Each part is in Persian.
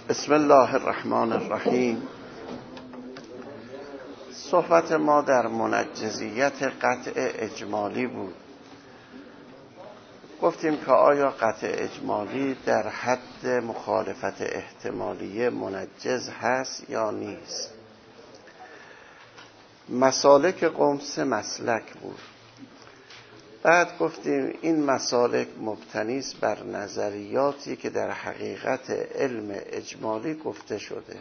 بسم الله الرحمن الرحیم. صحبت ما در منجزیت قطع اجمالی بود. گفتیم که آیا قطع اجمالی در حد مخالفت احتمالی منجز هست یا نیست. مسالک قوم 3 مسلک بود. بعد گفتیم این مسالک مبتنی است بر نظریاتی که در حقیقت علم اجمالی گفته شده.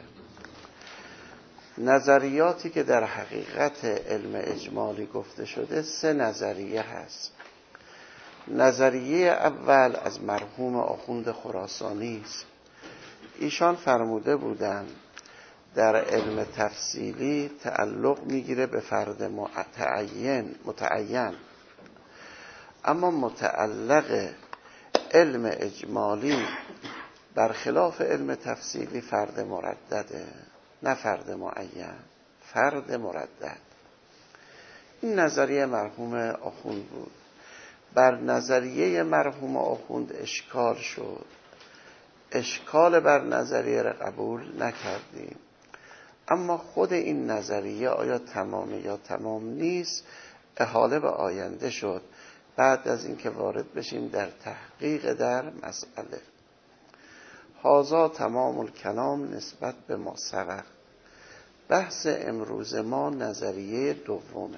نظریاتی که در حقیقت علم اجمالی گفته شده 3 نظریه هست. نظریه اول از مرحوم آخوند خراسانی است. ایشان فرموده بودند در علم تفصیلی تعلق میگیره به فرد متعین، اما متعلق علم اجمالی برخلاف علم تفصیلی فرد مردده، نه فرد معین، فرد مردد. این نظریه مرحوم آخوند بود. بر نظریه مرحوم آخوند اشکال شد. اشکال بر نظریه را قبول نکردیم، اما خود این نظریه آیا تمامه یا تمام نیست احاله به آینده شد بعد از اینکه وارد بشیم در تحقیق در مسئله. هذا تمام الکلام نسبت به ما سبق. بحث امروز ما نظریه دومه.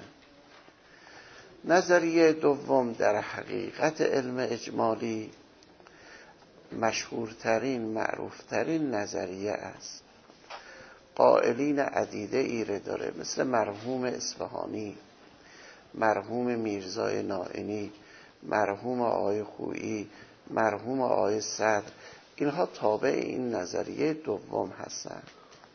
نظریه دوم در حقیقت علم اجمالی مشهورترین، معروفترین نظریه است. قائلین عدیده ایره داره، مثل مرحوم اصفهانی، مرحوم میرزای نائینی، مرحوم آقای خویی، مرحوم آقای صدر. اینها تابع این نظریه دوم هستند.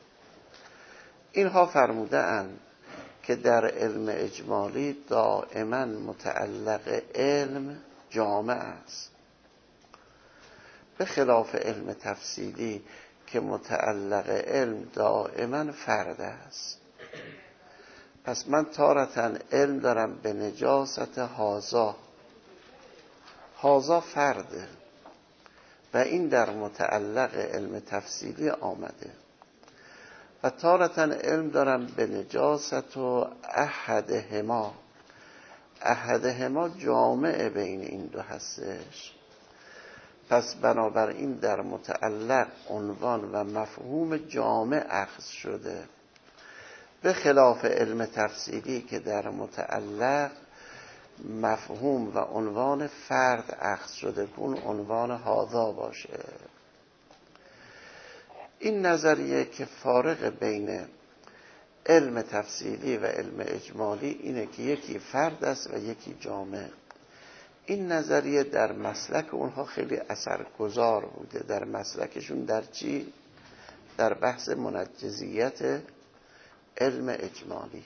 اینها فرموده اند که در علم اجمالی دائما متعلق علم جامع است، به خلاف علم تفصیلی که متعلق علم دائما فرد است. پس من تارتاً علم دارم به نجاست هازا فرده و این در متعلق علم تفصیلی آمده، و تارتاً علم دارم به نجاست و احدهما جامع بین این دو هستش. پس بنابراین در متعلق عنوان و مفهوم جامع اخذ شده، به خلاف علم تفصیلی که در متعلق مفهوم و عنوان فرد اخذ شده که اون عنوان هذا باشه. این نظریه که فارق بین علم تفصیلی و علم اجمالی اینه که یکی فرد است و یکی جامع. این نظریه در مسلک اونها خیلی اثرگذار بوده. در مسلکشون در چی؟ در بحث منجزیت علم اجمالی.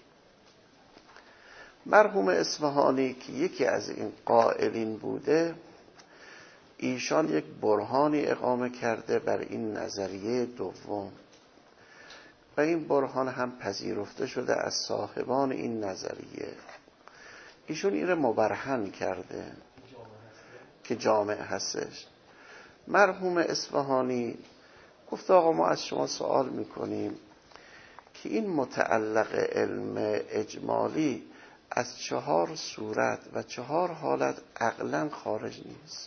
مرحوم اصفهانی که یکی از این قائلین بوده، ایشان یک برهانی اقامه کرده بر این نظریه دوم و این برهان هم پذیرفته شده از صاحبان این نظریه. ایشون این رو مبرهن کرده که جامع هستش. مرحوم اصفهانی گفت آقا ما از شما سوال میکنیم که این متعلق علم اجمالی از 4 صورت و 4 حالت عقلاً خارج نیست.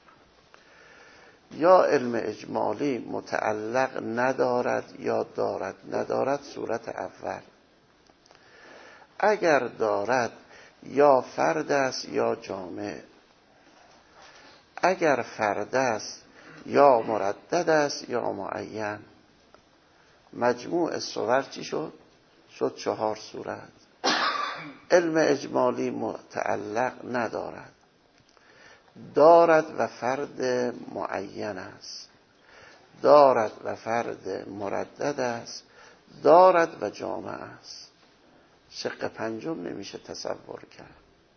یا علم اجمالی متعلق ندارد یا دارد. ندارد صورت اول. اگر دارد یا فرد است یا جامع. اگر فرد است یا مردد است یا معین. مجموع صور چی شد؟ شد 4 صورت. علم اجمالی متعلق ندارد، دارد و فرد معین است، دارد و فرد مردد است، دارد و جامع است. شق پنجم نمیشه تصور کرد.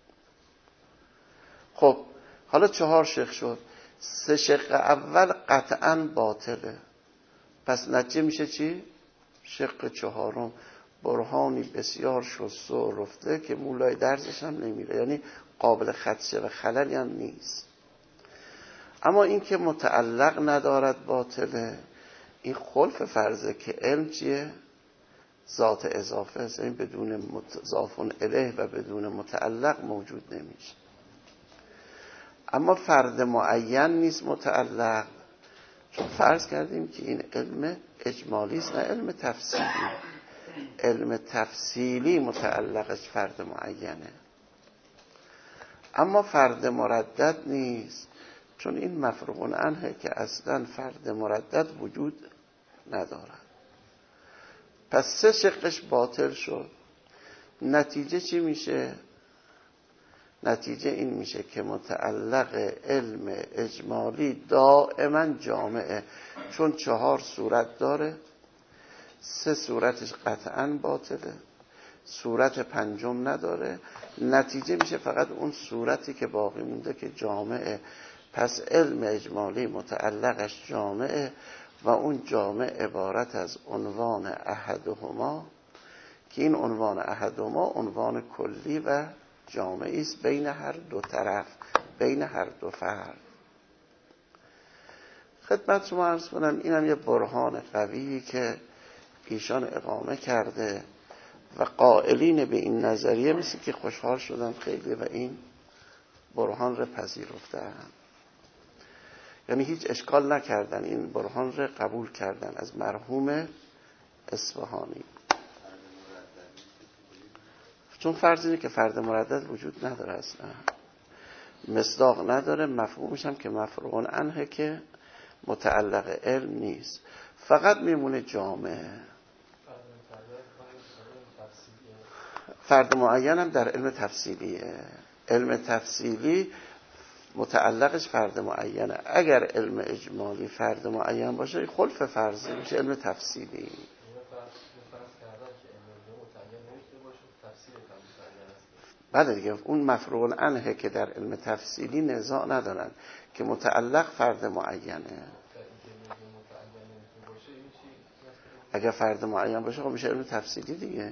خب حالا 4 شق شد. 3 شق اول قطعاً باطله. پس نتیجه میشه چی؟ شق 4 برهانی بسیار شسته و رفته که مولای درزش هم نمیره، یعنی قابل خدشه و خللی هم نیست. اما این که متعلق ندارد باطله، این خلف فرضه که علم چیه؟ ذات اضافه است، این بدون مضاف الیه و بدون متعلق موجود نمیشه. اما فرد معین نیست متعلق، چون فرض کردیم که این علم اجمالی است نه علم تفصیلی. علم تفصیلی متعلقش فرد معینه، اما فرد مردد نیست، چون این مفروغ عنه که اصلا فرد مردد وجود ندارد. پس سه شقش باطل شد. نتیجه چی میشه؟ نتیجه این میشه که متعلق علم اجمالی دائما جامعه، چون 4 صورت داره، 3 صورتش قطعا باطله، صورت پنجم نداره. نتیجه میشه فقط اون صورتی که باقی مونده که جامعه. پس علم اجمالی متعلقش جامعه و اون جامع عبارت از عنوان احدهما، که این عنوان احدهما عنوان کلی و جامعی است بین هر دو طرف، بین هر دو فرد. خدمت شما عرض کنم اینم یه برهان قویی که ایشان اقامه کرده و قائلین به این نظریه مثل که خوشحال شدن خیلی و این برهان رو پذیرفتن، یعنی هیچ اشکال نکردن، این برهان رو قبول کردن از مرحوم اصفهانی. چون فرض اینه که فرد مردد وجود نداره، اصلا مصداق نداره، مفهومش هم که مفروغ عنه که متعلق علم نیست، فقط میمونه جامعه. فرد معین هم در علم تفصیلیه. علم تفصیلی متعلقش فرد معینه. اگر علم اجمالی فرد معین باشه خلف فرضه میشه علم تفصیلی. بله دیگه، اون مفروغ عنه که در علم تفصیلی نزاع ندارن که متعلق فرد معینه. اگر فرد معین باشه خب میشه علم تفصیلی دیگه.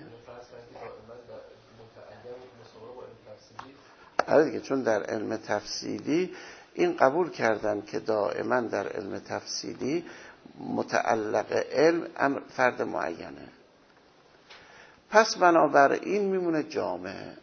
آره دیگه، چون در علم تفصیلی این قبول کردن که دائما در علم تفصیلی متعلق علم فرد معینه. پس بنابراین میمونه جامعه.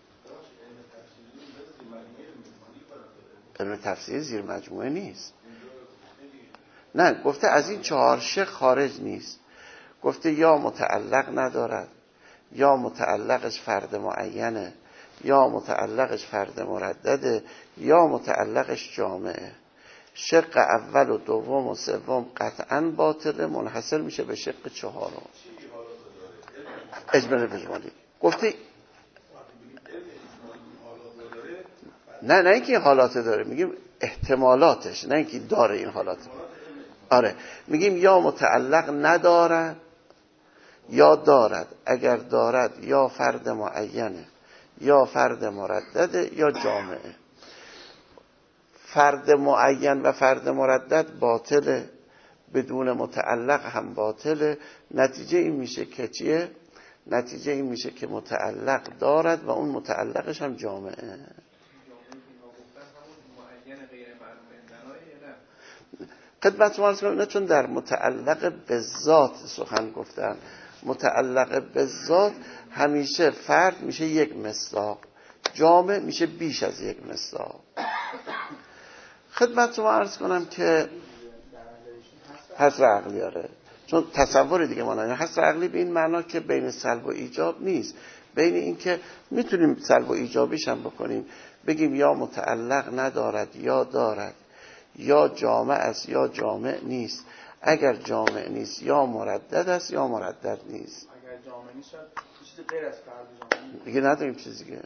علم تفصیلی زیر مجموعه نیست. نه، گفته از این 4 شق خارج نیست. گفته یا متعلق ندارد، یا متعلقش فرد معینه، یا متعلقش فرد مردده، یا متعلقش جامعه. شق اول و دوم و سوم قطعا باطله، منحصر میشه به شق 4. اجمالی گفته نه اینکه این حالات داره، میگیم احتمالاتش، نه اینکه داره این حالات. آره، میگیم یا متعلق ندارد یا دارد. اگر دارد یا فرد معینه، یا فرد مردده، یا جامعه. فرد معین و فرد مردد باطله، بدون متعلق هم باطله. نتیجه این میشه که چیه؟ نتیجه این میشه که متعلق دارد و اون متعلقش هم جامعه. خدمت شما عرض کنم، چون در متعلق به ذات سخن گفتن. متعلق به ذات همیشه فرد میشه یک مصداق، جامع میشه بیش از یک مصداق. خدمت شما عرض کنم که حصر عقلی آره، چون تصور دیگه ما نداریم. حصر عقلی به این معنا که بین سلب و ایجاب نیست، بین این که میتونیم سلب و ایجابیش هم بکنیم، بگیم یا متعلق ندارد یا دارد، یا جامع است یا جامع نیست. اگر جامع نیست یا مردد است یا مردد نیست. اگر جامع نیست چیزی غیر از فرد جامع دیگه نداریم چیزی دیگه.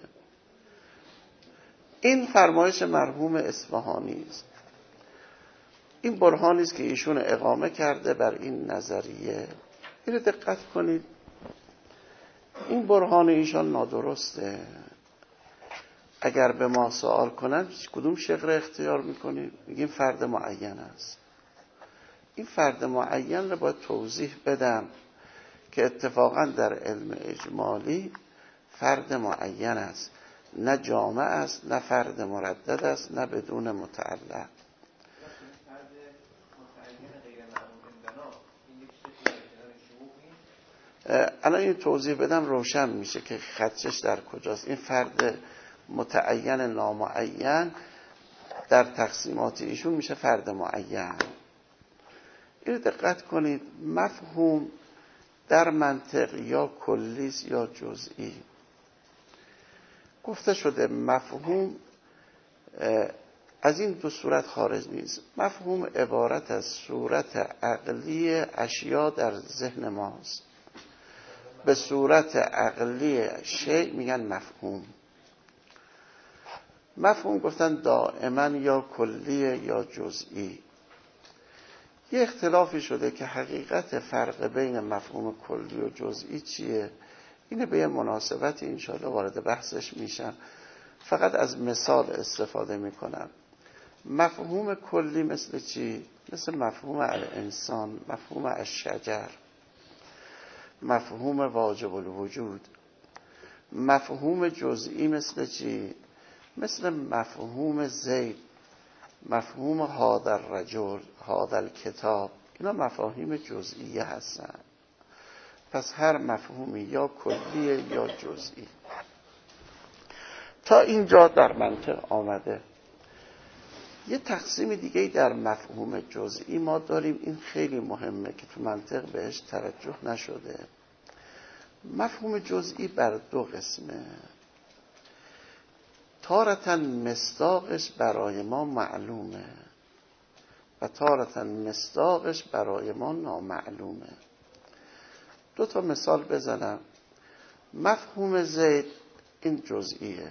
این فرمایش مرحوم اصفهانی است. این برهانی است که ایشون اقامه کرده بر این نظریه. اینو دقت کنید، این برهان ایشان نادرسته. اگر به ما سوال کنن کدوم شق را اختیار میکنیم؟ میگیم فرد معین است. این فرد معین رو باید توضیح بدم که اتفاقا در علم اجمالی فرد معین است، نه جامع است، نه فرد مردد است، نه بدون متعلق. فرد متعین غیر معلوم عندنا این یک الان این توضیح بدم روشن میشه که خدشش در کجاست. این فرد متعین نامعین در تقسیمات ایشون میشه فرد معین. این دقت کنید، مفهوم در منطق یا کلیست یا جزئی. گفته شده مفهوم از این دو صورت خارج نیست. مفهوم عبارت از صورت عقلی اشیا در ذهن ماست. به صورت عقلی شیء میگن مفهوم. مفهوم گفتن دائما یا کلیه یا جزئی. یه اختلافی شده که حقیقت فرق بین مفهوم کلی و جزئی چیه. اینه به یه مناسبتی انشاءالله وارد بحثش میشم. فقط از مثال استفاده میکنم. مفهوم کلی مثل چی؟ مثل مفهوم الانسان، مفهوم الشجر، مفهوم واجب الوجود. مفهوم جزئی مثل چی؟ مثل مفهوم زید، مفهوم هذا الرجل، هذا الکتاب. اینا مفاهیم جزئیه هستن. پس هر مفهومی یا کلیه یا جزئی. تا اینجا در منطق آمده. یه تقسیم دیگه در مفهوم جزئی ما داریم. این خیلی مهمه که تو منطق بهش توجه نشده. مفهوم جزئی بر دو قسمه. تارةً مصداقش برای ما معلومه و تارةً مصداقش برای ما نامعلومه. دو تا مثال بزنم. مفهوم زید این جزئیه.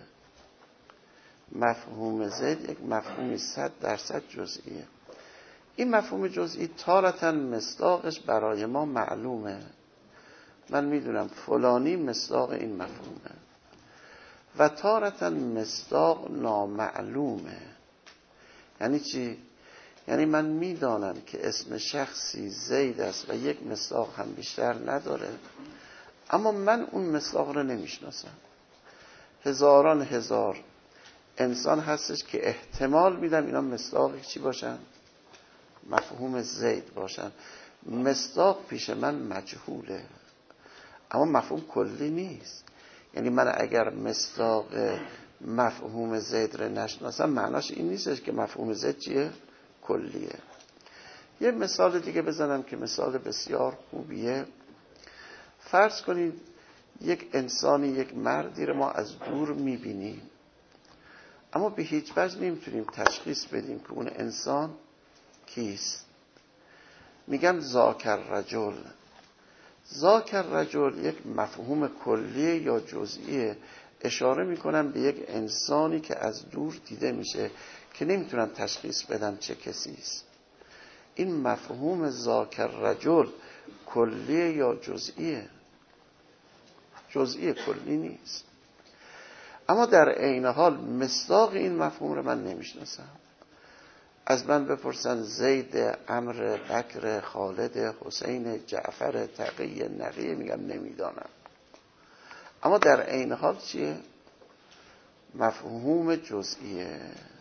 مفهوم زید یک مفهومی 100% جزئیه. این مفهوم جزئی تارةً مصداقش برای ما معلومه. من میدونم فلانی مصداق این مفهومه. و تارةً مصداق نامعلومه. یعنی چی؟ یعنی من میدانم که اسم شخصی زید است و یک مصداق هم بیشتر نداره، اما من اون مصداق رو نمیشناسم. هزاران هزار انسان هستش که احتمال میدم اینا مصداقی چی باشن؟ مفهوم زید باشن. مصداق پیش من مجهوله، اما مفهوم کلی نیست. یعنی من اگر مصداق مفهوم زید رو نشناسم معناش این نیستش که مفهوم زید چیه؟ کلیه. یه مثال دیگه بزنم که مثال بسیار خوبیه. فرض کنید یک انسانی، یک مردی رو ما از دور میبینیم، اما به هیچ وجه نمیتونیم تشخیص بدیم که اون انسان کیست. میگم ذاک الرجل. ذاک الرجل یک مفهوم کلی یا جزئیه. اشاره میکنم به یک انسانی که از دور دیده میشه که نمیتونم تشخیص بدم چه کسی است. این مفهوم ذاک الرجل کلی یا جزئیه؟ جزئی، کلی نیست. اما در عین حال مصداق این مفهوم رو من نمیشناسم. از من بپرسن زید، عمرو، بکر، خالد، حسین، جعفر، تقی، نقی، میگم نمیدانم. اما در عین حال چیه؟ مفهوم جزئیه،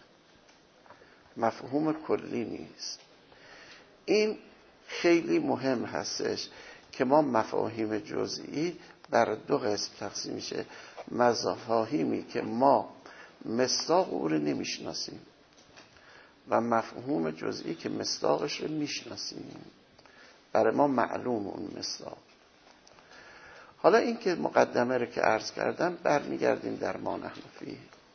مفهوم کلی نیست. این خیلی مهم هستش که ما مفاهیم جزئی بر دو قسم تقسیم میشه. مفاهیمی که ما مصداق او رو نمیشناسیم و مفهوم جزئی که مصداقش رو میشناسیم، برای ما معلوم اون مصداق. حالا این که مقدمه رو که عرض کردم برمیگردیم در ما نحن فیه.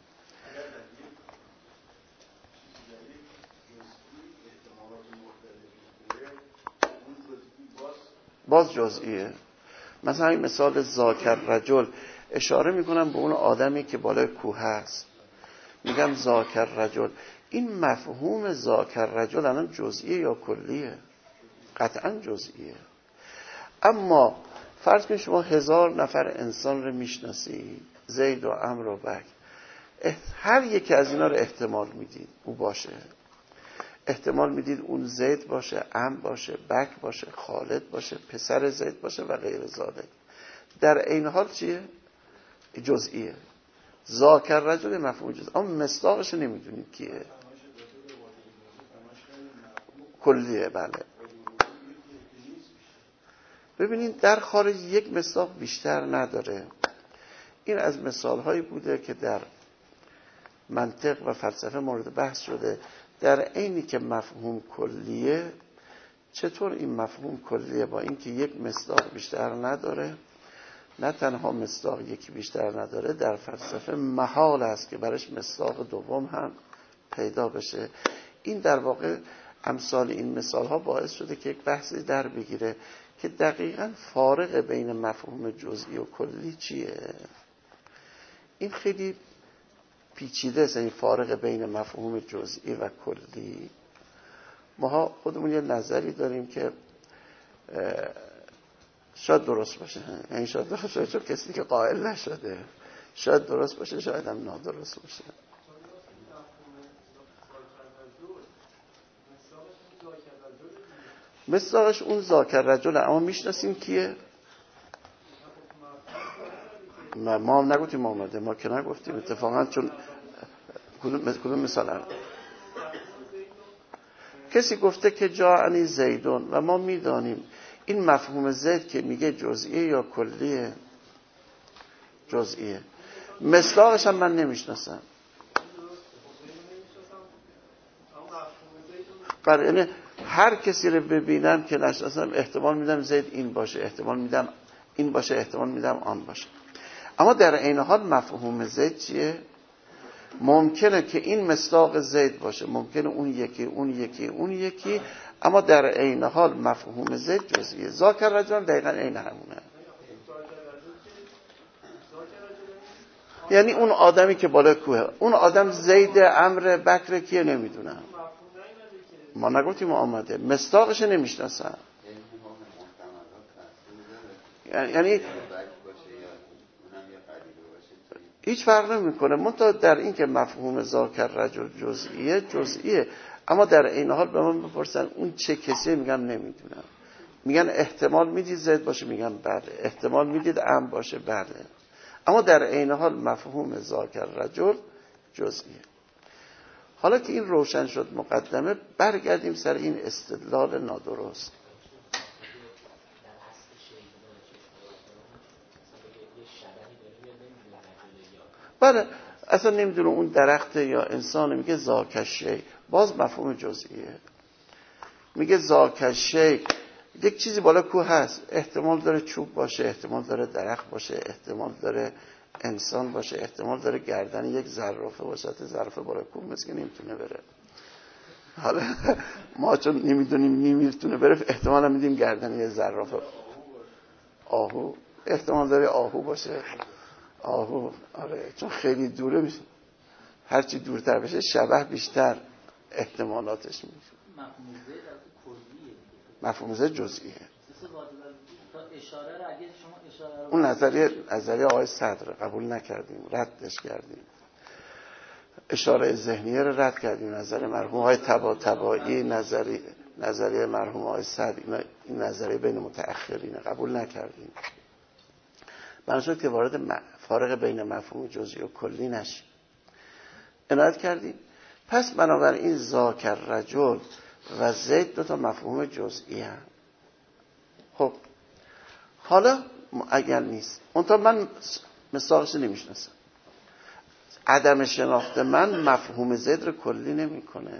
باز جزئیه. مثلا این مثال ذاک الرجل اشاره میکنم به اون آدمی که بالای کوه هست، میگم ذاک الرجل. این مفهوم ذاک الرجل الان جزئیه یا کلیه؟ قطعا جزئیه. اما فرض کنید شما 1000 نفر انسان رو میشناسید، زید و عمرو و بکر، هر یکی از اینا رو احتمال میدید او باشه. احتمال میدید اون زید باشه، عمرو باشه، بکر باشه، خالد باشه، پسر زید باشه و غیر ذالک. در عین حال چیه؟ جزئیه. ذاک الرجل مفهوم جزئی، اما مصداقش نمیدونید کیه. کلیه. بله ببینید در خارج یک مصداق بیشتر نداره. این از مثالهایی بوده که در منطق و فلسفه مورد بحث شده. در عینی که مفهوم کلیه، چطور این مفهوم کلیه با اینکه یک مصداق بیشتر نداره، نه تنها مصداق یکی بیشتر نداره، در فلسفه محال است که برش مصداق دوم هم پیدا بشه. این در واقع امثال این مثال ها باعث شده که یک بحثی در بگیره که دقیقاً فارق بین مفهوم جزئی و کلی چیه. این خیلی پیچیده است، این فارق بین مفهوم جزئی و کلی. ما خودمون یه نظری داریم که شاید درست باشه، یعنی شاید درست باشه چون کسی که قائل نشده، شاید درست باشه، شاید هم نادرست باشه. مصداقش اون ذاکر رجل، اما میشناسیم کیه؟ ما هم نگفتیم آمده، ما که نگفتیم اتفاقا، چون کدوم مثال کسی گفته که جاءنی زیدون و ما میدانیم این مفهوم زید که میگه جزئیه یا کلیه؟ جزئیه. مصداقش هم من نمیشناسم. برای یعنی هر کسی رو ببینم که نشناسم احتمال میدم زید این باشه، احتمال میدم این باشه، احتمال میدم آن باشه. اما در عین حال مفهوم زید چیه؟ ممکنه که این مصداق زید باشه، ممکنه اون یکی، اون یکی، اون یکی، اما در عین حال مفهوم زید جزئیه. ذاکر رجل دقیقاً عین همونه. یعنی اون آدمی که بالا کوه، اون آدم زید، عمرو، بکر کیه نمیدونم. ما نگفتیم آمده، مصداقش نمیشناسم. یعنی هیچ فرق نمیکنه. منتها در این که مفهوم ذاکر رجل جزئیه، جزئیه. اما در این حال به من بپرسن اون چه کسی، میگم نمیدونم. میگن احتمال میدید زید باشه، میگم بله. احتمال میدید عم باشه، بله. اما در این حال مفهوم ذاکر رجل جزئیه. حالا که این روشن شد مقدمه، برگردیم سر این استدلال نادرست. بله، اصلا نمیدونه اون درخت یا انسان، میگه ذاکشی، باز مفهوم جزئیه. میگه ذاکشی، یک چیزی بالا کوه هست، احتمال داره چوب باشه، احتمال داره درخت باشه، احتمال داره انسان باشه، احتمال داره گردن یک زرافه باشه. زرافه بالا کوه مثل که نمیتونه بره. حالا ما چون نمیدونیم نمیتونه بره، احتمال هم میدیم گردن یک زرافه. آهو احتمال داره آهو باشه. آهو، آره، چون خیلی دوره میشه، هرچی دورتر بشه شبه بیشتر احتمالاتش میشه. مفهوم زید جزئیه. اون نظریه آقای صدر قبول نکردیم، ردش کردیم. اشاره ذهنیه رو رد کردیم. نظر مرحوم آقای طباطبایی، نظریه مرحوم آقای صدر، این نظریه بین متأخرین قبول نکردیم. بنا شد که وارد فارق بین مفهوم جزئی و کلی نشیم. عنایت کردیم. پس بنابراین ذاکر رجل و زید دو تا مفهوم جزئی هم. خب حالا اگر نیست، اونطور من مصداقش نمیشناسم، عدم شناخت من مفهوم زید رو کلی نمیکنه.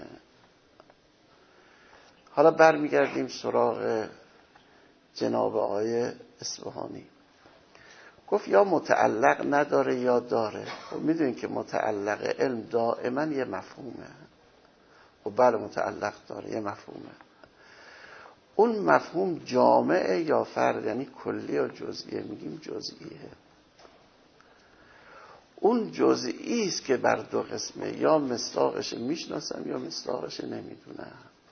حالا برمیگردیم سراغ جناب آقای اصفهانی. گفت یا متعلق نداره یا داره. خب میدونین که متعلق علم دائما یه مفهومه. خب بله متعلق داره، یه مفهومه. اون مفهوم جامعه یا فرد، یعنی کلی یا جزئیه. میگیم جزئیه. اون جزئی است که بر دو قسمه، یا مصداقش میشناسم یا مصداقش نمیدونم.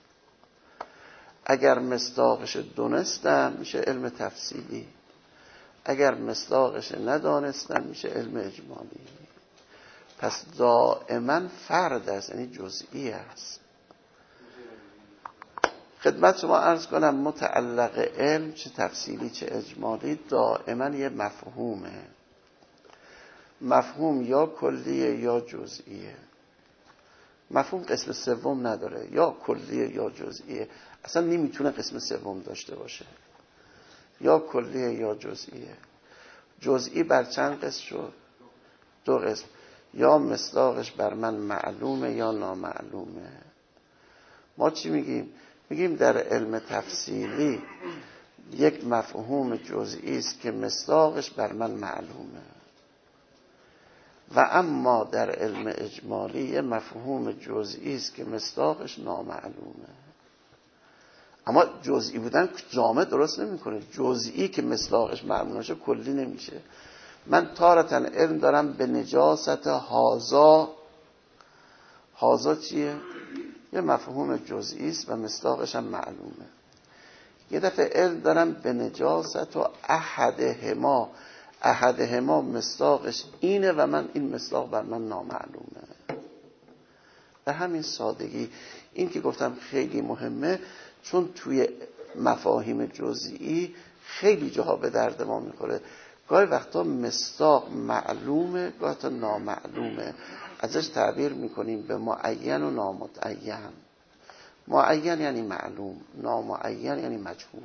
اگر مصداقش دونستم میشه علم تفصیلی، اگر مصداقش ندانستم میشه علم اجمالی. پس دائما فرد است، یعنی جزئی است. خدمت شما عرض کنم متعلق علم، چه تفصیلی چه اجمالی، دائما یه مفهومه. مفهوم یا کلیه یا جزئیه. مفهوم قسم سوم نداره، یا کلیه یا جزئیه. اصلا نمیتونه قسم سوم داشته باشه. یا کلیه یا جزئیه. جزئی بر چند قسم شد؟ 2 قسم. یا مصداقش بر من معلومه یا نامعلومه. ما چی میگیم؟ میگیم در علم تفصیلی یک مفهوم جزئی است که مصداقش بر من معلومه، و اما در علم اجمالی یک مفهوم جزئی است که مصداقش نامعلومه. اما جزئی بودن جامع درست نمیکنه. جزئی که مصداقش معلوم نشه کلی نمیشه. من تارتاً علم دارم به نجاست هازا. هازا چیه؟ یه مفهوم جزئی است و مصداقش هم معلومه. یه دفعه علم دارم به نجاست و احدهما. احدهما مصداقش اینه و من این مصداق بر من نامعلومه. به همین سادگی این که گفتم خیلی مهمه، چون توی مفاهیم جزئی خیلی جاها به درد ما میخوره. گاهی وقتا مصداق معلومه، گاهی تا نامعلومه. ازش تعبیر میکنیم به معین و نامتعین. معین یعنی معلوم، نامعین یعنی مجهول.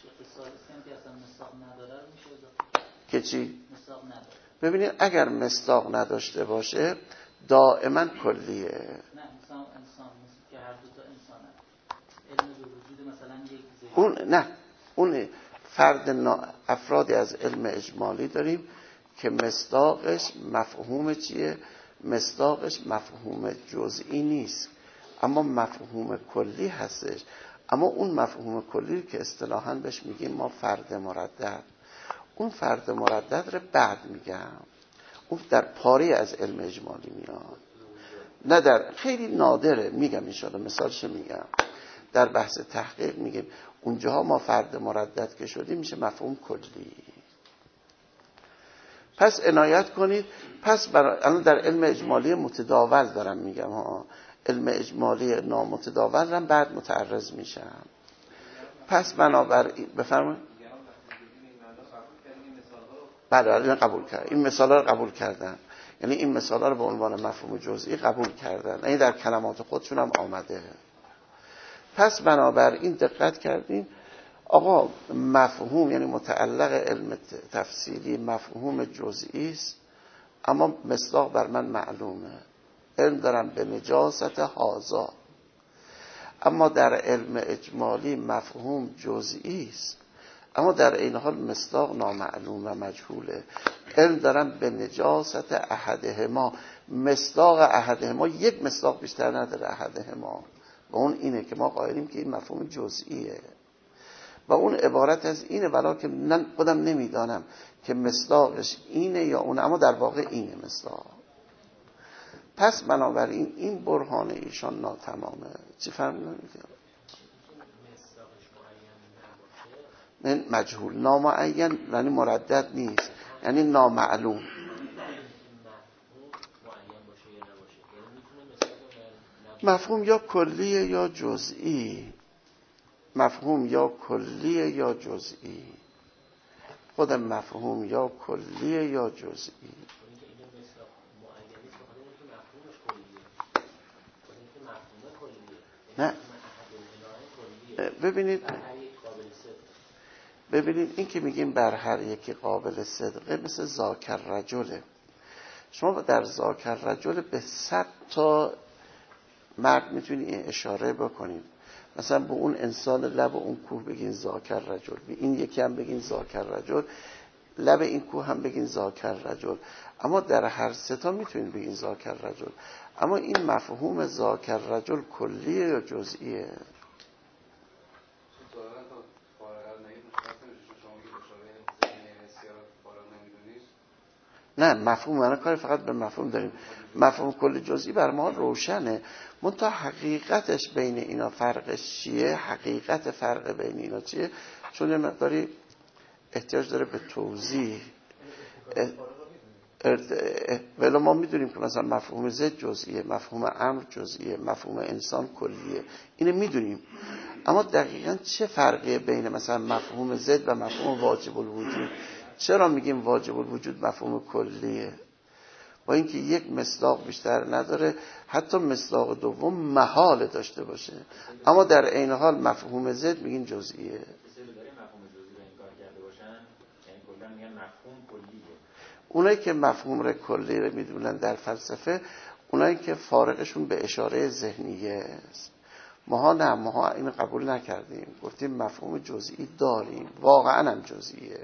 که چی؟ ببینید اگر مصداق نداشته باشه دائما کلیه. نه انسان که هر دو تا انسانه. علم به وجود مثلا یک زید. اون نه، اون افرادی از علم اجمالی داریم که مصداقش مفهوم چیه؟ مصداقش مفهوم جزئی نیست، اما مفهوم کلی هستش. اما اون مفهوم کلی که اصطلاحاً بهش میگیم ما فرد مردد. اون فرد مردد رو بعد میگم، اون در پاره از علم اجمالی میاد. نه در خیلی نادره، میگم انشاءالله مثالش میگم. در بحث تحقیق میگیم اونجاها ما فرد مردد که شدیم میشه مفهوم کلی. پس عنایت کنید. پس الان در علم اجمالی متداول دارم میگم ها، علم اجمالی نامتداول هم بعد متعرض میشم. پس بنابراین بفرمایید. بله قبول کرد. این مثالا رو قبول کردن، یعنی این مثالا رو به عنوان مفهوم جزئی قبول کردن، یعنی در کلمات خودشون هم آمده. پس بنابراین دقت کردیم آقا مفهوم یعنی متعلق علم تفصیلی مفهوم جزئی است، اما مصداق بر من معلومه. علم دارم به نجاست هازا. اما در علم اجمالی مفهوم جزئی است، اما در این حال مصداق نامعلوم و مجهوله. علم دارم به نجاست احدهما. مصداق احدهما یک مصداق بیشتر نداره احدهما، و اون اینه که ما قائلیم که این مفهوم جزئیه و اون عبارت از اینه، ولی که خودم نمیدانم که مصداقش اینه یا اون، اما در واقع اینه مصداق. پس بنابراین این برهان ایشان ناتمامه. چی فهمیدید؟ مجهول. نامعین یعنی مردد نیست، یعنی نامعلوم. مفهوم یا کلیه یا جزئی. مفهوم یا کلیه یا جزئی. خود مفهوم یا کلیه یا جزئی. نه ببینید این که میگیم بر هر یکی قابل صدقه مثل ذاکر رجله. شما در ذاکر رجل به 100 تا مرد میتونید اشاره بکنید. مثلا به اون انسان لب اون کوه بگین ذاکر رجل، به این یکی هم بگین ذاکر رجل، لب این کوه هم بگین ذاکر رجل. اما در هر 3 تا میتونید بگین ذاکر رجل. اما این مفهوم ذاکر رجل کلیه یا جزئیه؟ نه مفهوم من کاری فقط به مفهوم داریم. مفهوم کل جزئی بر ما روشنه، منتها حقیقتش بین اینا فرقش چیه؟ حقیقت فرق بین اینا چیه؟ چون یه مقداری احتیاج داره به توضیح. ولی ما میدونیم که مثلا مفهوم زد جزئیه، مفهوم امر جزئیه، مفهوم انسان کلیه، اینو میدونیم. اما دقیقاً چه فرقی بین مثلا مفهوم زد و مفهوم واجب الوجود؟ چرا میگیم واجب الوجود مفهوم کلیه؟ با اینکه یک مصداق بیشتر نداره، حتی مصداق دوم محال داشته باشه، اما در عین حال مفهوم زد میگین جزئیه. مثلا میگن مفهوم کلیه. اونایی که مفهوم کلی رو میدونن در فلسفه، اونایی که فارغشون به اشاره ذهنیه است. ماها اینو قبول نکردیم، گفتیم مفهوم جزئی داریم، واقعا هم جزئیه.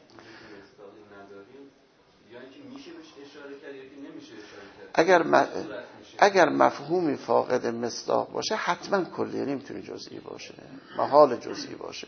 اگر مفهومی فاقد مصداق باشه حتما کلیه، نمیتونه جزئی باشه، محال جزئی باشه.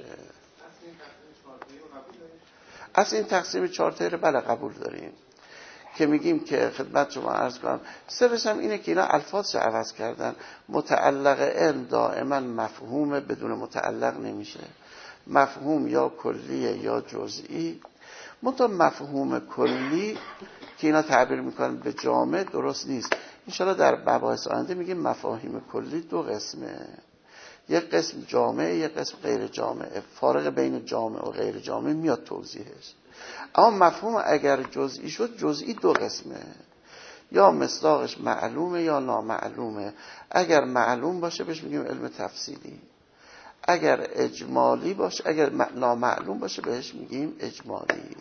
اصل این تقسیم چهارتایی رو بله قبول داریم که میگیم که خدمت شما عرض کنم سرش هم اینه که اینا الفاظش عوض کردن. متعلق علم دائما مفهوم بدون متعلق نمیشه، مفهوم یا کلیه یا جزئی. منتها مفهوم کلی که اینا تعبیر میکنن به جامع درست نیست. انشاءالله در مباحث آینده میگیم مفاهیم کلی دو قسمه، یک قسم جامع، یک قسم غیر جامع. فارق بین جامع و غیر جامع میاد توضیحش. اما مفهوم اگر جزئی شد، جزئی دو قسمه، یا مصداقش معلومه یا نامعلومه. اگر معلوم باشه بهش میگیم علم تفصیلی، اگر اجمالی باشه، اگر نامعلوم باشه بهش میگیم اجمالی.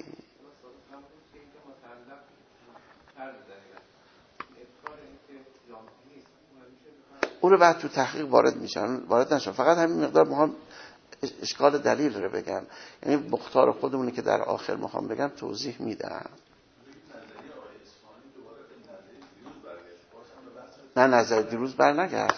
اون رو بعد تو تحقیق وارد نشن. فقط همین مقدار میخوام اشکال دلیل رو بگم، یعنی مختار خودمونی که در آخر میخوام بگم توضیح میدم. نه نظر دیروز برنگرد.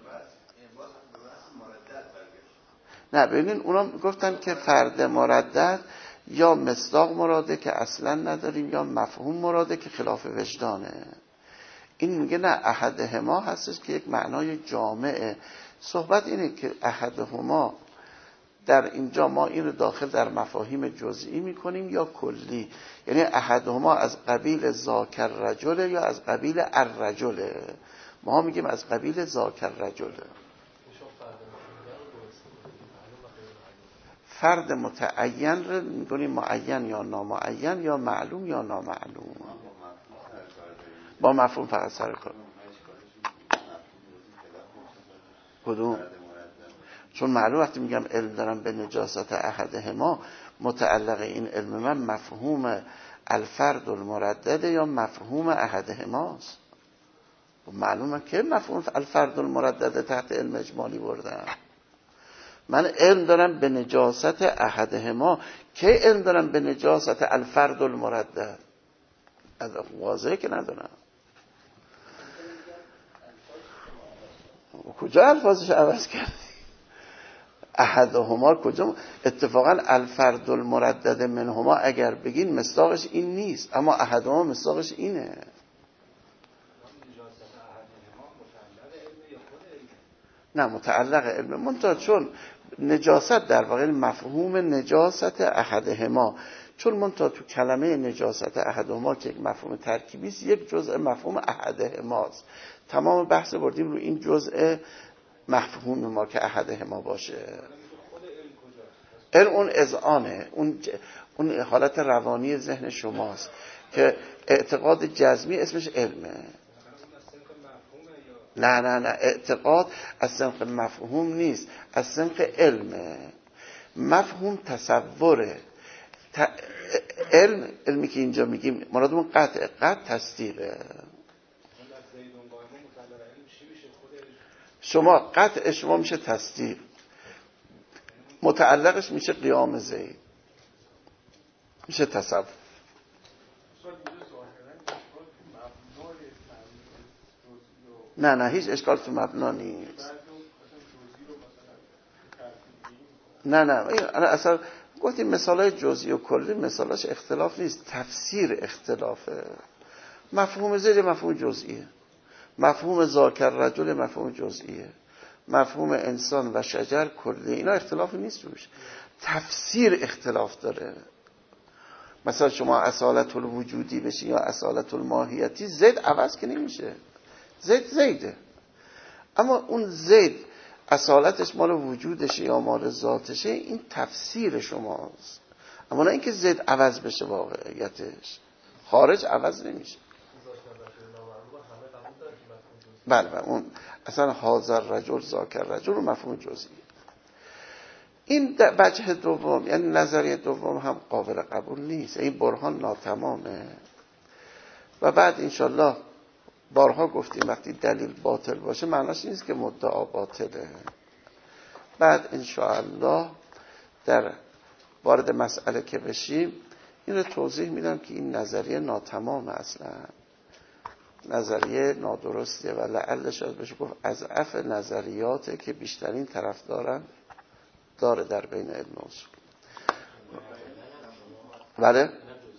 نه ببینین اونا گفتن که فرد مردد یا مصداق مراده که اصلا نداریم، یا مفهوم مراده که خلاف وجدانه. این میگه نه، احدهما هستش که یک معنای جامعه. صحبت اینه که احدهما در اینجا ما این رو داخل در مفاهیم جزئی میکنیم یا کلی، یعنی احدهما از قبیل ذاکر رجله یا از قبیل الرجله. ما میگیم از قبیل ذاکر رجله. فرد متعین رو میگونیم معین یا نامعین یا معلوم یا نامعلوم. با مفهوم فقط سر کار. کدوم؟ چون معلوم وقتی میگم علم دارم به نجاست احدهما، متعلق این علم من مفهوم الفرد المردد یا مفهوم احدهماست. معلومه که مفهوم الفرد المردد تحت علم اجمالی بردم. من علم دارم به نجاست احدهما. که علم دارم به نجاست الفرد المردد؟ از واضحه که ندارم. کجا الفاظش عوض کردی؟ احدهما کجا؟ اتفاقا الفرد المردد منهما اگر بگین مصداقش این نیست، اما احدهما مصداقش اینه. نه متعلق علم منتها چون نجاست در واقع مفهوم نجاست احدهما، چون منتها تو کلمه نجاست احدهما که یک مفهوم ترکیبی است، یک جزء مفهوم احدهماست. تمام بحث بردیم رو این جزء مفهوم ما که احدهما باشه. اون اذعانه، اون حالت روانی ذهن شماست که اعتقاد جزمی اسمش علمه. نه اعتقاد از سنخ مفهوم نیست، از سنخ علمه. مفهوم تصوره، علمی که اینجا میگیم مرادمون قطع تصدیقه. شما قطع شما میشه تصدیق، متعلقش میشه قیام زید، میشه تصور. نه هیچ اشکال تو مبنا نیست. نه اصلا گفتیم مثالای جزئی و کلی مثالاش اختلاف نیست، تفسیر اختلافه. مفهوم زید مفهوم جزئیه، مفهوم ذاکر رجل مفهوم جزئیه، مفهوم انسان و شجر کلی. اینا اختلاف نیست روش، تفسیر اختلاف داره. مثلا شما اصالت الوجودی بشی یا اصالت الماهیتی، زید عوض که نمیشه، زیده، اما اون زید اصالتش مال وجودشه یا مال ذاتشه، این تفسیر شماست. اما نه اینکه زید عوض بشه، واقعیتش خارج عوض نمیشه. بله اون اصلا حاضر رجل ذاکر رجل رو مفهوم جزئی. این وجه دوم، یعنی نظریه دوم هم قابل قبول نیست، این برهان ناتمامه. و بعد انشالله بارها گفتیم وقتی دلیل باطل باشه معناش نیست که مدعا باطله. بعد انشاءالله در وارد مسئله که بشیم این رو توضیح میدم که این نظریه ناتمام اصلا، نظریه نادرسته و لعل شاید بشه گفت اضعف نظریاته که بیشترین طرفداران داره در بین علم اصول. بله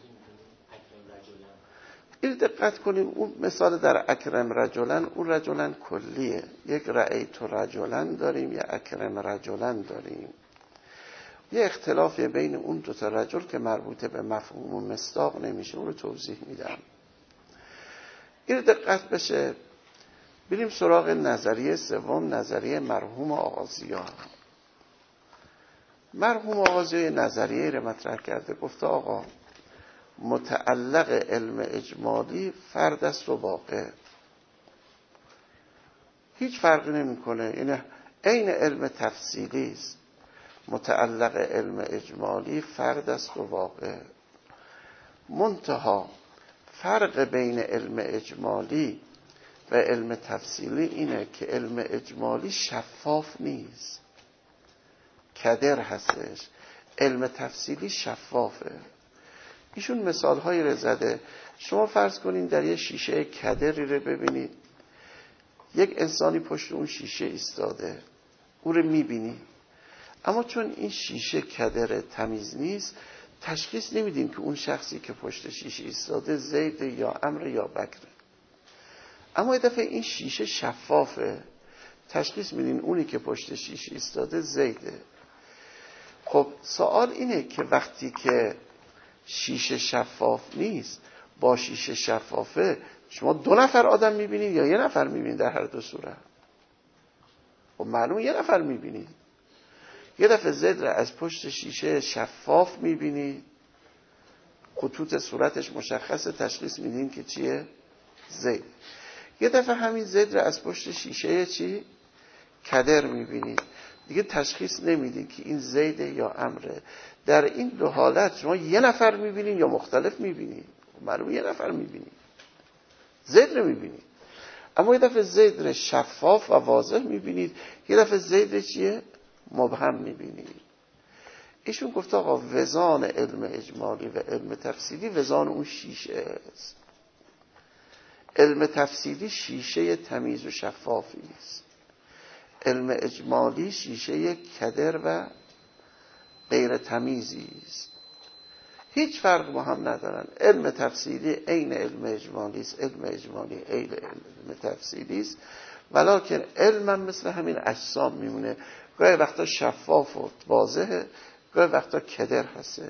این دقت کنیم اون مثال در اکرم رجلن، اون رجلن کلیه، یک رأیت رجلن داریم یا اکرم رجلن داریم، یه اختلافی بین اون دو تا رجل که مربوط به مفهوم و مصداق نمیشه، اون رو توضیح میدم. این دقت بشه. بریم سراغ نظریه سوم، نظریه مرحوم آغازیان. مرحوم آغازی نظریه رو مطرح کرده، گفته آقا متعلق علم اجمالی فرد است و واقع، هیچ فرقی نمیکنه، یعنی عین علم تفصیلی است. متعلق علم اجمالی فرد است و واقع، منتها فرق بین علم اجمالی و علم تفصیلی اینه که علم اجمالی شفاف نیست، کدر هستش، علم تفصیلی شفافه. ایشون مثال هایی رو زده. شما فرض کنین در یه شیشه کدری رو ببینید، یک انسانی پشت اون شیشه ایستاده، او رو میبینی، اما چون این شیشه کدر تمیز نیست تشخیص نمیدین که اون شخصی که پشت شیشه ایستاده زید یا عمرو یا بکره. اما یه دفعه این شیشه شفافه، تشخیص میدین اونی که پشت شیشه ایستاده زیده. خب سوال اینه که وقتی که شیشه شفاف نیست با شیشه شفافه شما دو نفر آدم میبینید یا یه نفر میبینید؟ در هر دو صورت خب معلومه یه نفر میبینید. یه دفعه زید را از پشت شیشه شفاف میبینید، خطوط صورتش مشخصه، تشخیص میدین که چیه؟ زید. یه دفعه همین زید را از پشت شیشه چی؟ کدر میبینید، دیگه تشخیص نمیدین که این زید یا عمره. در این دو حالت شما یه نفر میبینید یا مختلف میبینید؟ معلومه یه نفر میبینید، زید رو میبینید. اما یه دفعه زید رو شفاف و واضح میبینید، یه دفعه زید رو چیه؟ مبهم میبینید. ایشون گفت آقا وزان علم اجمالی و علم تفصیلی وزان اون شیشه است. علم تفصیلی شیشه تمیز و شفافی است، علم اجمالی شیشه کدر و غیر تمیزی است. هیچ فرق با هم ندارن. علم تفصیلی عین علم اجمالی است، علم اجمالی عین علم تفصیلی است، ولکن علم هم مثل همین اجسام میمونه، گاهی وقتا شفاف و واضحه، گاهی وقتا کدر هستش.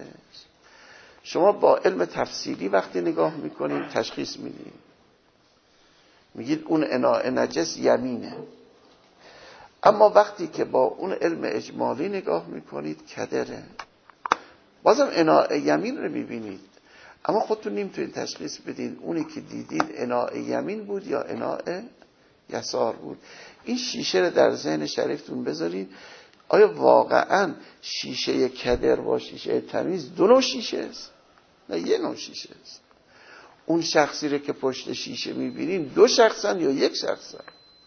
شما با علم تفصیلی وقتی نگاه میکنید تشخیص میدید، میگید اون اناء نجس یمینه، اما وقتی که با اون علم اجمالی نگاه میکنید کدره، بازم اناء یمین رو میبینید، اما خودتون نمیتونید تشخیص بدید اونی که دیدید اناء یمین بود یا اناء یسار بود. این شیشه رو در ذهن شریفتون بذارید، آیا واقعا شیشه کدر با شیشه تمیز دو نوع شیشه است؟ نه، یه نوع شیشه است. اون شخصی رو که پشت شیشه میبینین دو شخصن یا یک شخصن؟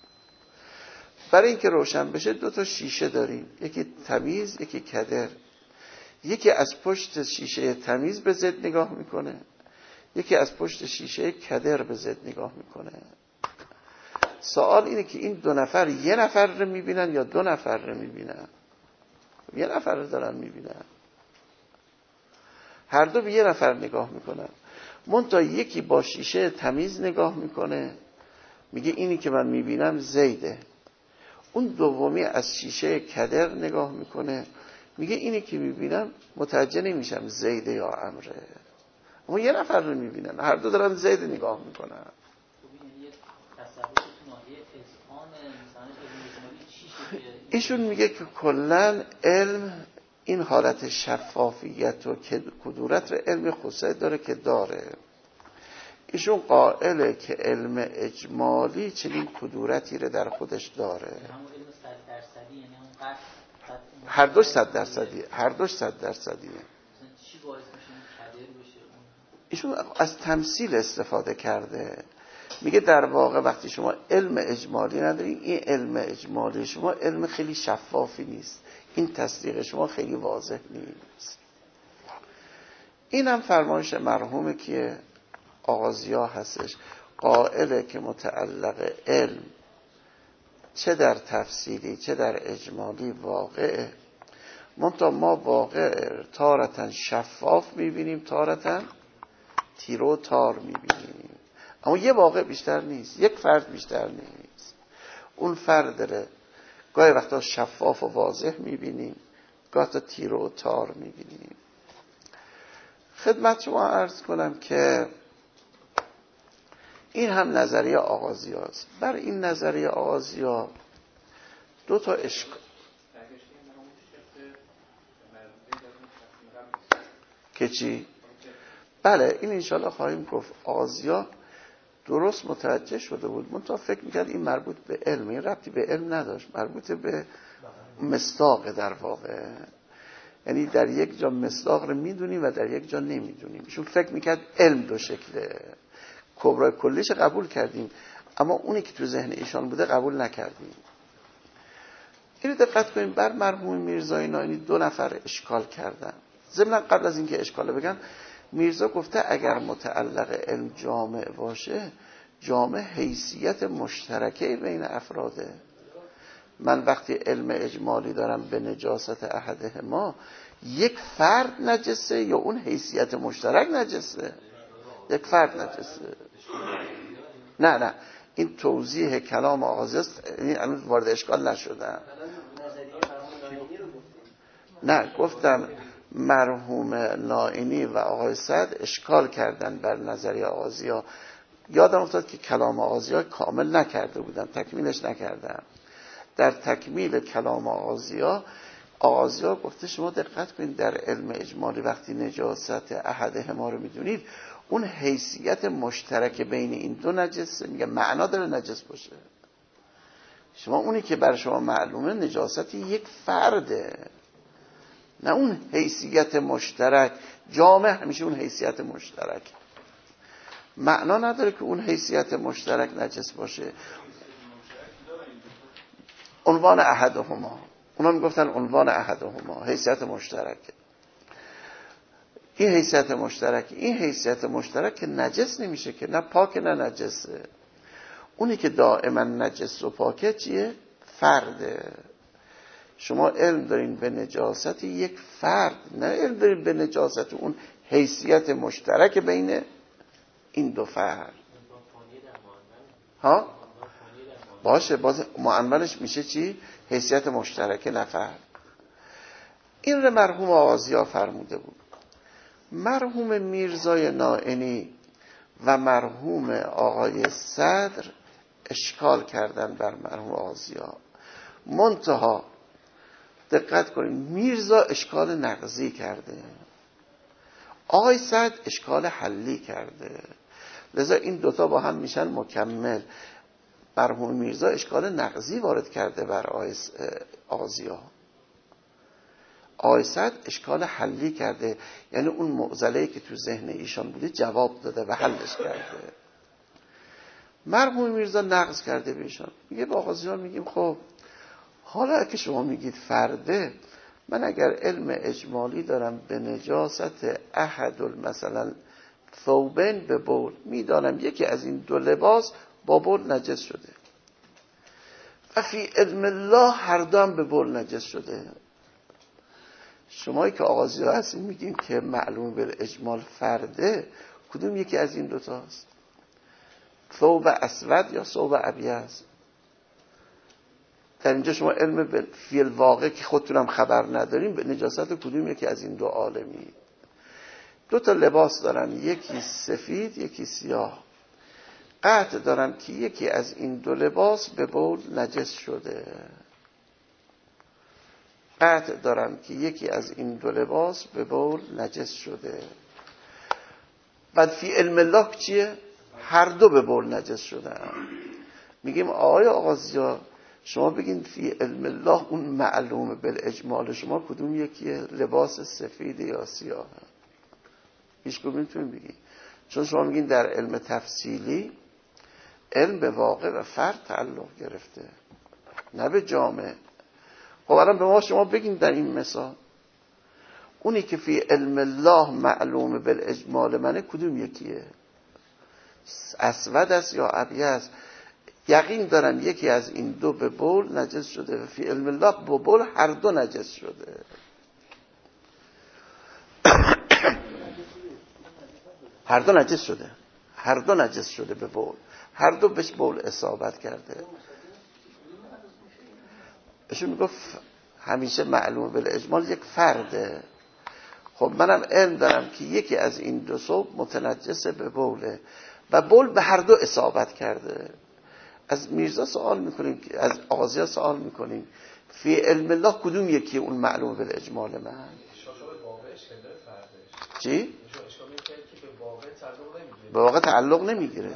برای اینکه روشن بشه دو تا شیشه داریم، یکی تمیز یکی کدر. یکی از پشت شیشه تمیز به زد نگاه میکنه، یکی از پشت شیشه کدر به زد نگاه میکنه. سوال اینه که این دو نفر یه نفر رو میبینن یا دو نفر رو میبینن؟ یه نفر رو دارن میبینن، هر دو به یه نفر نگاه میکنن. منتها یکی با شیشه تمیز نگاه میکنه، میگه اینی که من میبینم زیده. اون دومی از شیشه کدر نگاه میکنه، میگه اینی که میبینم متوجه نمیشم زیده یا عمره. اما یه نفر رو میبینن، هر دو دارن زید نگاه میکنن. ایشون میگه که کلن علم این حالت شفافیت و کدورت رو علم خصوصیت داره که داره. ایشون قائله که علم اجمالی چنین کدورتی رو در خودش داره. هر دوش 100%. هر دوش 100%. چی باعث میشه کدر بشه؟ ایشون از تمثیل استفاده کرده. میگه در واقع وقتی شما علم اجمالی ندارین، این علم اجمالی شما علم خیلی شفافی نیست، این تصدیق شما خیلی واضح نیست. این هم فرمایش مرحوم که آغازیا هستش، قائله که متعلق علم چه در تفصیلی چه در اجمالی واقعه، منتها ما واقع تارتن شفاف میبینیم، تارتن تیرو تار میبینیم، اما یه واقع بیشتر نیست، یک فرد بیشتر نیست. اون فرد داره گاهی وقتا شفاف و واضح میبینیم، گاهی تا تیرو تار میبینیم. خدمت شما عرض کنم که این هم نظریه آغازیا است. بر این نظریه آغازیا دو تا اشکال که چی؟ بله این انشاءالله خواهیم گفت. آغازیا درست متوجه شده بود، منتها فکر میکرد این مربوط به علم، این ربطی به علم نداشت، مربوط به مصداق در واقع. یعنی در یک جا مصداق رو میدونیم و در یک جا نمیدونیم. ایشون فکر میکرد علم دو شکله، کبرای کلیش قبول کردیم اما اونی که تو ذهن ایشان بوده قبول نکردیم. اینو دقت کنیم. بر مرحوم میرزای نائینی 2 نفر اشکال کردن. ضمن قبل از اینکه اشکال بگن، میرزا گفته اگر متعلق علم جامع باشه، جامع حیثیت مشترکه بین افراده. من وقتی علم اجمالی دارم به نجاست احده ما، یک فرد نجسه یا اون حیثیت مشترک نجسه؟ یک فرد نجسه. نه این توضیح کلام آغازی است، این هنوز وارد اشکال نشدم. نه گفتم مرحوم نائینی و آقای سعد اشکال کردن بر نظریه آغازیا. یادم افتاد که کلام آغازیا کامل نکرده بودم، تکمیلش نکردم. در تکمیل کلام آغازیا گفته شما دقت کنید در علم اجمالی وقتی نجاست احده ما رو میدونید، اون حیثیت مشترک بین این دو نجسه، میگه معنا داره نجس باشه. شما اونی که بر شما معلومه نجاست یک فرده، نه اون حیثیت مشترک. جامع همیشه اون حیثیت مشترک، معنا نداره که اون حیثیت مشترک نجس باشه. عنوان احدهما، اونا میگفتن عنوان احدهما حیثیت مشترک. این حیثیت مشترک که نجس نمیشه که، نه پاک نه نجسه. اونی که دائما نجس و پاکه چیه؟ فرده. شما علم دارین به نجاست یک فرد، نه علم دارین به نجاست اون حیثیت مشترک بین این دو فرد. ها؟ باشه، باز معنونش میشه چی؟ حیثیت مشترک نفر. این رو مرحوم آغازیا فرموده بود. مرحوم میرزای نائینی و مرحوم آقای صدر اشکال کردن بر مرحوم آغازیا. منتها دقت کنید، میرزا اشکال نقضی کرده، آقای صدر اشکال حلی کرده، لذا این دوتا با هم میشن مکمل. مرحوم میرزا اشکال نقضی وارد کرده بر آغازیا، آقای صدر اشکال حلی کرده، یعنی اون معضله‌ای که تو ذهن ایشان بوده جواب داده و حلش کرده. مرحوم میرزا نقض کرده به ایشان. میگه با آغازیا میگیم خب حالا که شما میگید فرده، من اگر علم اجمالی دارم به نجاست احد مثلا ثوبین به بول، میدانم یکی از این دو لباس با بول نجس شده و فی علم الله هر دو هم به بول نجس شده. شمایی که آغازیا هستیم میگیم که معلوم به اجمال فرده، کدوم یکی از این دوتاست؟ ثوب اسود یا ثوب ابیض؟ در اینجا شما علم به فی الواقع که خودتونم خبر نداریم به نجاست کدوم یکی از این دو عالمی. دو تا لباس دارن، یکی سفید یکی سیاه، قطع دارن که یکی از این دو لباس به بول نجس شده، قطع دارن که یکی از این دو لباس به بول نجس شده. بعد فی علم الله چیه؟ هر دو به بول نجس شدن. میگیم آقای آغازیا شما بگین فی علم الله اون معلوم بالاجمال شما کدوم یکیه؟ لباس سفید یا سیاه؟ هیچ کدوم نمیتونین بگین، چون شما میگین در علم تفصیلی علم به واقع و فرد تعلق گرفته نه به جامعه. خب الان به ما شما بگین در این مثال اونی که فی علم الله معلوم بالاجمال منه کدوم یکیه؟ اسود است یا ابیض؟ یقین دارم یکی از این دو به بول نجس شده و فی علم الله به بول هر دو نجس شده. هر دو نجس شده، هر دو نجس شده به بول، هر دو بهش بول اصابت کرده. ایشون میگفت همیشه معلوم بالاجمال یک فرده. خب منم علم دارم که یکی از این دو صوب متنجسه به بوله و بول به هر دو اصابت کرده. از میرزا سوال میکنیم، از آغازیا سوال میکنیم فی علم الله کدوم یکی اون معلوم بالاجمال من؟ چی؟ به واقع تعلق نمیگیره.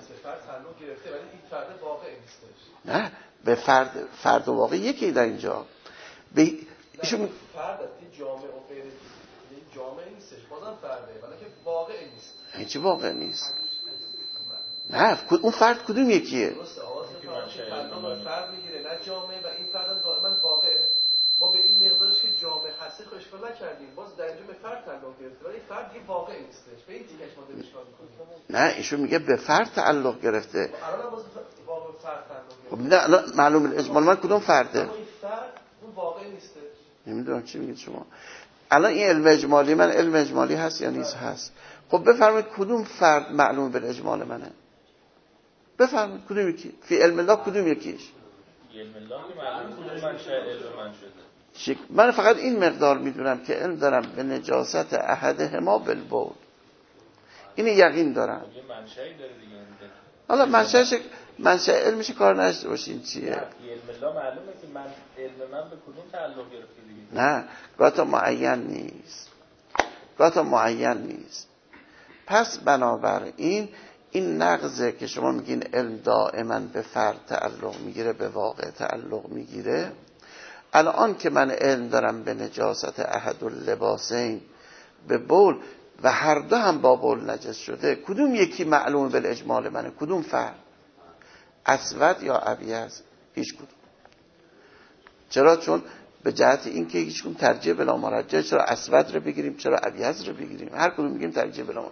نه به فرد و واقع یکی در اینجا. به ایشون فرد جامعه و غیر جامعه نیستش، بازم فرده ولی که واقع نیست. هیچ واقع نیست. نه اون فرد کدوم یکیه؟ درسته، آواز فرد میگیره نه جامعه و این فرد دائما واقعه. ما به این مقدارش که جامعه هستی اشکال نکردیم، باز در اینجا به فرد تعلق گرفته ولی فرد یه واقع نیستش. به این دیگه ما داریم اشکال می‌کنیم. نه ایشون میگه به فرد تعلق گرفته. الان باز واقع فرد تعلق گرفته. خب نه معلوم الاجمال من کدوم فرده؟ این فرد اون واقع نیستش. نمیدونم چی میگید شما. الان این علم اجمالی من علم اجمالی هست یا نیست؟ هست. خب بفرمایید کدوم فرد معلوم بالاجمال منه؟ بفرمایید کدوم یکی؟ فی علم الله کدوم یکیش؟ علم الله که معلوم کدوم منشأ علم من شده. من فقط این مقدار میدونم که علم دارم به نجاست احدهما بالبول. این یقین دارم. یه منشأی داره دیگه. حالا منشأ علمش کار نشته باشین چیه؟ علم الله معلومه که من علم من به کدوم تعلق گرفته دیگه. نه گاتا معین نیست. پس بنابراین این نقضه که شما میگین علم دائما به فرد تعلق میگیره به واقع تعلق میگیره. الان که من علم دارم به نجاست احد اللباسین به بول و هر دو هم با بول نجس شده، کدوم یکی معلوم بالاجمال منه؟ کدوم فرد؟ اسود یا ابیض؟ هیچ کدوم. چرا؟ چون به جهت این که هیچ کدوم ترجیح بلا مرجح. چرا اسود رو بگیریم؟ چرا ابیض رو بگیریم؟ هر کدوم بگیریم ترجیح بلا مرجح.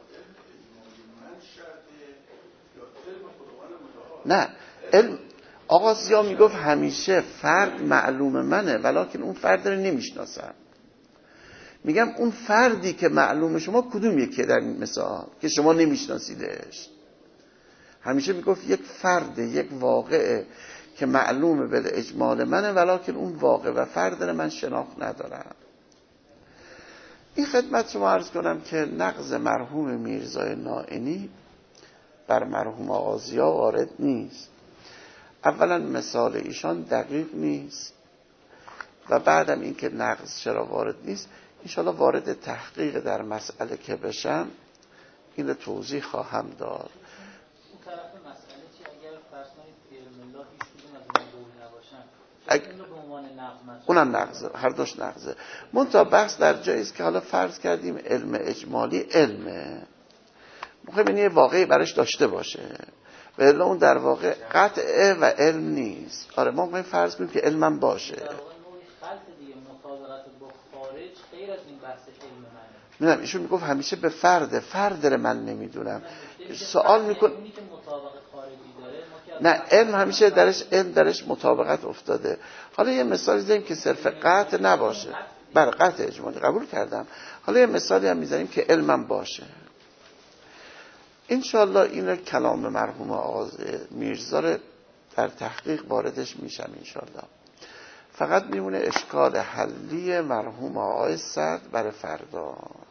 نه علم آقا سیا میگفت همیشه فرد معلوم منه ولکن اون فرد رو نمیشناسم. میگم اون فردی که معلوم شما کدوم یکیه در این مثال که شما نمیشناسیدش؟ همیشه میگفت یک فرد، یک واقعه که معلوم به اجمال منه ولکن اون واقع و فرد رو من شناخت ندارم. این خدمت شما عرض کنم که نقض مرحوم میرزای نائینی بر مرحوم آغازیا وارد نیست. اولا مثال ایشان دقیق نیست و بعدم این که نقض چرا وارد نیست انشاءالله وارد تحقیق در مسئله که بشم این رو توضیح خواهم داد. اون طرف مسئله چی؟ اگر فرض کنید که علم الله هیچ کدوم از این دول نباشن این رو به عنوان نقض اونم نقضه، هر دوش نقضه. منتها بحث در جایی است که حالا فرض کردیم علم اجمالی علمه، مخواهیم این یه واقعی برش داشته باشه و اون در واقع قطعه و علم نیست. آره ما میخوایم فرض کنیم که علمم باشه. در واقع نوعی خلط دیگه مطابقت با خارج غیر از این بحث علم منه. میدونم ایشون میگفت همیشه به فرد رو من نمیدونم. سوال میکن اونی که مطابقت خارجی داره نه علم همیشه درش مطابقت افتاده. حالا یه مثالی زدیم که صرف قطع نباشه. بله قطع اجمالی قبول کردم. حالا یه مثالی هم میزنیم که علمم باشه. انشالله این کلام مرحوم آغاز میرزا رو در تحقیق واردش میشم انشالله. فقط میمونه اشکال حلی مرحوم آقای صدر برای فردا.